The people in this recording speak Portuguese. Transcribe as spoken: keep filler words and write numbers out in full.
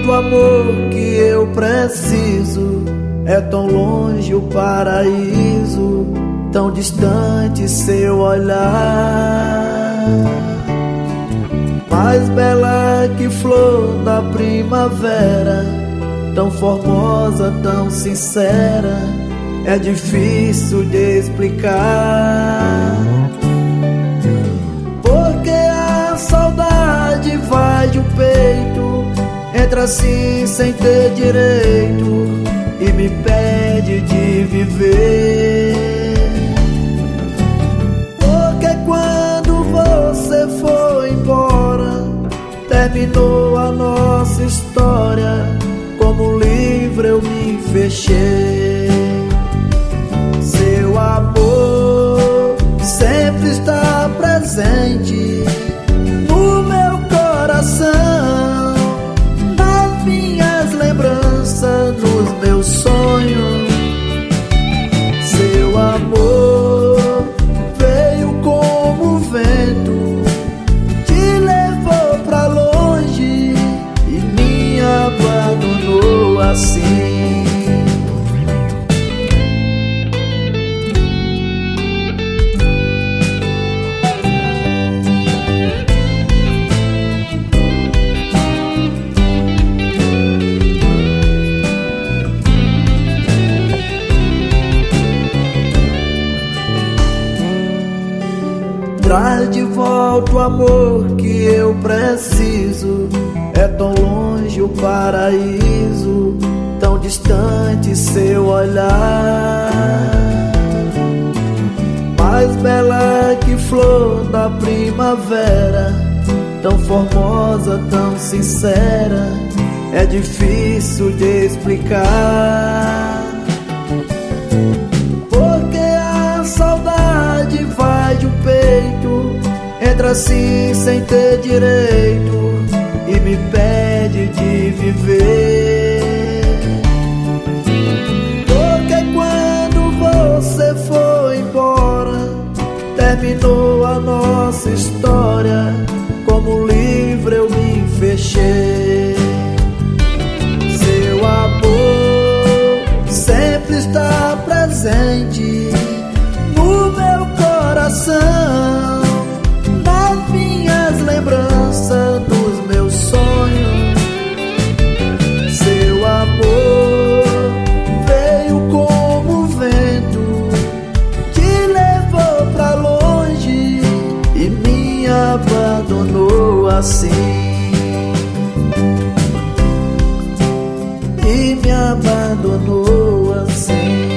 volta o amor que eu preciso. É tão longe o paraíso, tão distante seu olhar. Mais bela que flor da primavera, tão formosa, tão sincera, é difícil de explicar. Porque a saudade vai de um peito, entra assim sem ter direito e me pede de viver. Porque quando você foi embora, terminou a nossa história, como um livro eu me fechei. Seu amor sempre está presente no meu coração, nas minhas lembranças, nos meus sonhos. Seu amor veio como vento, te levou pra longe e me abandonou assim. Traz de volta o amor que eu preciso. É tão longe o paraíso, tão distante seu olhar. Mais bela que flor da primavera, tão formosa, tão sincera, é difícil de explicar. Porque a saudade vai de um peito, entra assim sem ter direito e me pede de viver. Porque quando você foi embora, terminou a nossa história, como um livro eu me fechei. Seu amor sempre está presente no meu coração, nas minhas lembranças, nos meus sonhos. Seu amor veio como vento, te levou pra longe e me abandonou assim. E me abandonou assim.